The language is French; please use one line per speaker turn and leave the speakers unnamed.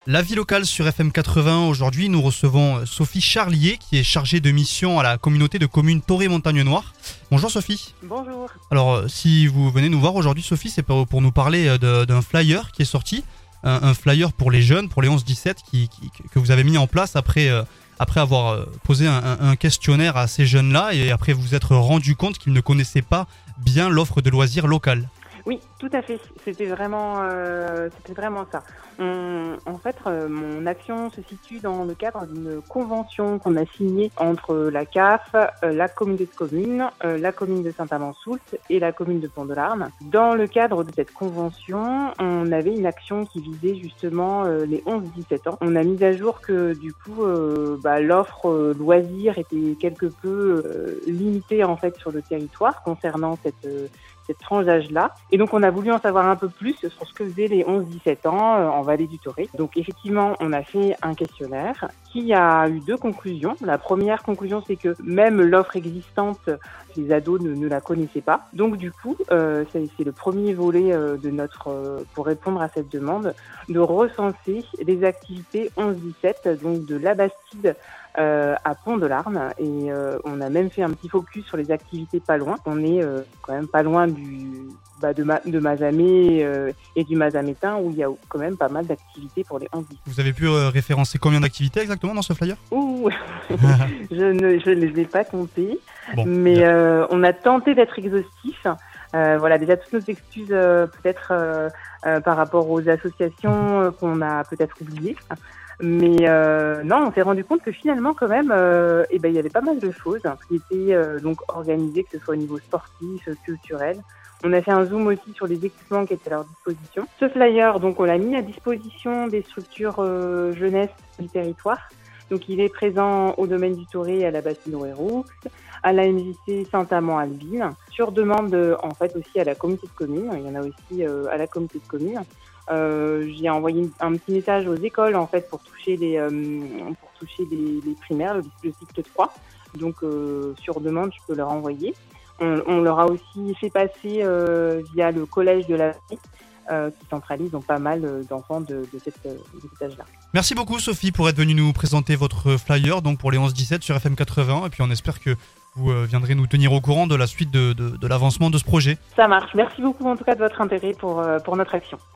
La vie locale sur FM 80. Aujourd'hui, nous recevons Sophie Charlier, qui est chargée de mission à la communauté de communes Toré-Montagne-Noire. Bonjour Sophie.
Bonjour.
Alors, si vous venez nous voir aujourd'hui, Sophie, c'est pour nous parler d'un flyer qui est sorti. Un flyer pour les jeunes, pour les 11-17, que vous avez mis en place après avoir posé un questionnaire à ces jeunes-là et après vous être rendu compte qu'ils ne connaissaient pas bien l'offre de loisirs locale.
Oui, tout à fait. C'était vraiment ça. Mon action se situe dans le cadre d'une convention qu'on a signée entre la CAF, la communauté de communes, la commune de Saint-Amand-Soult et la commune de Pont-de-Larme. Dans le cadre de cette convention, on avait une action qui visait justement les 11-17 ans. On a mis à jour que du coup, l'offre loisirs était quelque peu limitée en fait sur le territoire concernant cette tranche d'âge-là. Et donc, on a voulu en savoir un peu plus sur ce que faisaient les 11-17 ans en Vallée du Toré. Donc, effectivement, on a fait un questionnaire qui a eu deux conclusions. La première conclusion, c'est que même l'offre existante, les ados ne la connaissaient pas. Donc, du coup, c'est le premier volet pour répondre à cette demande, de recenser les activités 11-17, donc de la Bastide à Pont-de-Larme, et on a même fait un petit focus sur les activités pas loin. On est quand même pas loin de Mazamet et du Mazamétain, où il y a quand même pas mal d'activités pour les 11-17.
Vous avez pu référencer combien d'activités exactement dans ce flyer ?
Ouh, je ne les ai pas comptées,
Bon,
mais on a tenté d'être exhaustif. Déjà toutes nos excuses peut-être par rapport aux associations qu'on a peut-être oubliées. Mais non, on s'est rendu compte que finalement quand même, il y avait pas mal de choses qui étaient donc organisées, que ce soit au niveau sportif, culturel. On a fait un zoom aussi sur les équipements qui étaient à leur disposition. Ce flyer, donc, on l'a mis à disposition des structures jeunesse du territoire. Donc, il est présent au domaine du Toré, à la Bastide Rouerou, à la MJC Saint-Amand-Albine, sur demande en fait aussi à la communauté de communes. Il y en a aussi à la communauté de communes. J'ai envoyé un petit message aux écoles en fait pour toucher les primaires, le cycle 3. Donc sur demande, je peux leur envoyer. On leur a aussi fait passer via le collège de la vie qui centralise donc pas mal d'enfants de cet âge-là.
Merci beaucoup Sophie pour être venue nous présenter votre flyer donc pour les 11-17 sur FM 80, et puis on espère que vous viendrez nous tenir au courant de la suite de l'avancement de ce projet.
Ça marche. Merci beaucoup en tout cas de votre intérêt pour notre action.